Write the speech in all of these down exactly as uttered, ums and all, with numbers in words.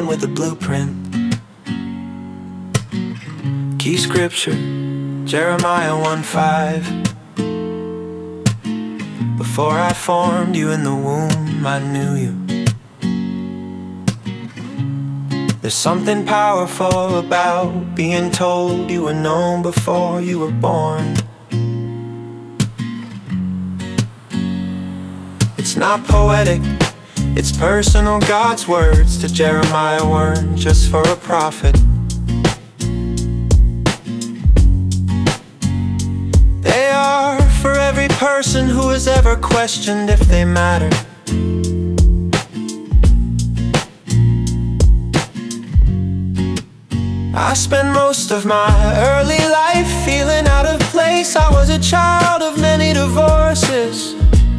with a blueprint. Key scripture, Jeremiah one five. Before I formed you in the womb, I knew you. There's something powerful about being told you were known before you were born. It's not poetic, it's personal. God's words to Jeremiah weren't just for a prophet. They are for every person who has ever questioned if they matter. I spent most of my early life feeling out of place. I was a child of many divorces,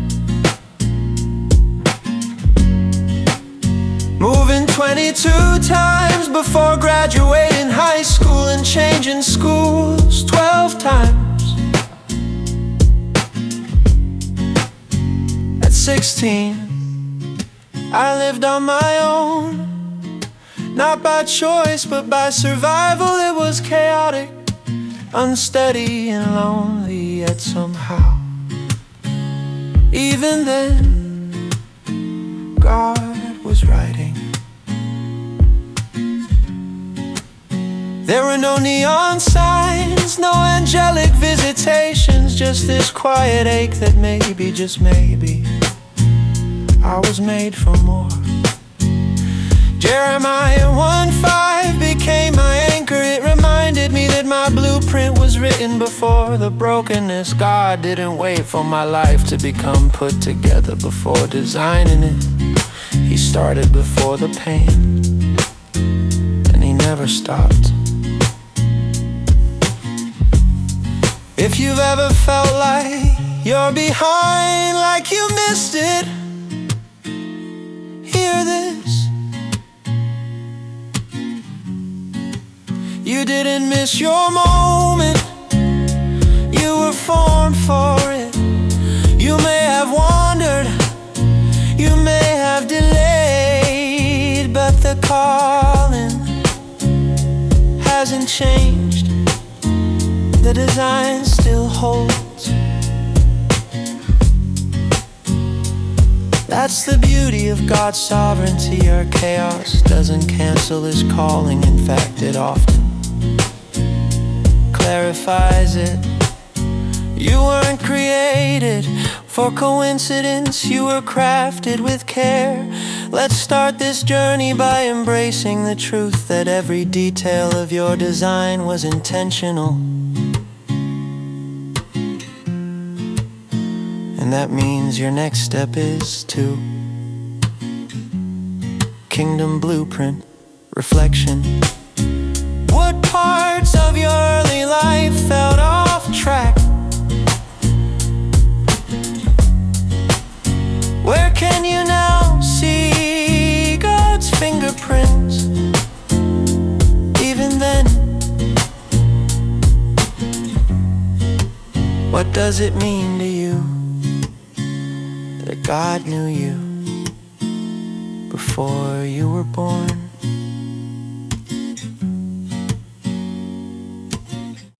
moving twenty-two times before graduating high school, and changing schools twelve times. At sixteen, I lived on my own. Not by choice, but by survival. It was chaotic, unsteady and lonely, yet somehow, even then, God was writing. There were no neon signs, no angelic visitations, just this quiet ache that maybe, just maybe, I was made for more. Jeremiah one five became my anchor. It reminded me that my blueprint was written before the brokenness. God didn't wait for my life to become put together before designing it. He started before the pain, and He never stopped. If you've ever felt like you're behind, like you missed it, hear this. You didn't miss your moment, you were formed for it. You may have wandered, you may have delayed, but the calling hasn't changed. The design still holds. That's the beauty of God's sovereignty. Our chaos doesn't cancel His calling. In fact, it often clarifies it. You weren't created for coincidence. You were crafted with care. Let's start this journey by embracing the truth that every detail of your design was intentional. And that means your next step is to Kingdom Blueprint Reflection. What parts of your early life felt off track? Where can you now see God's fingerprints? Even then, what does it mean to you that God knew you before you were born?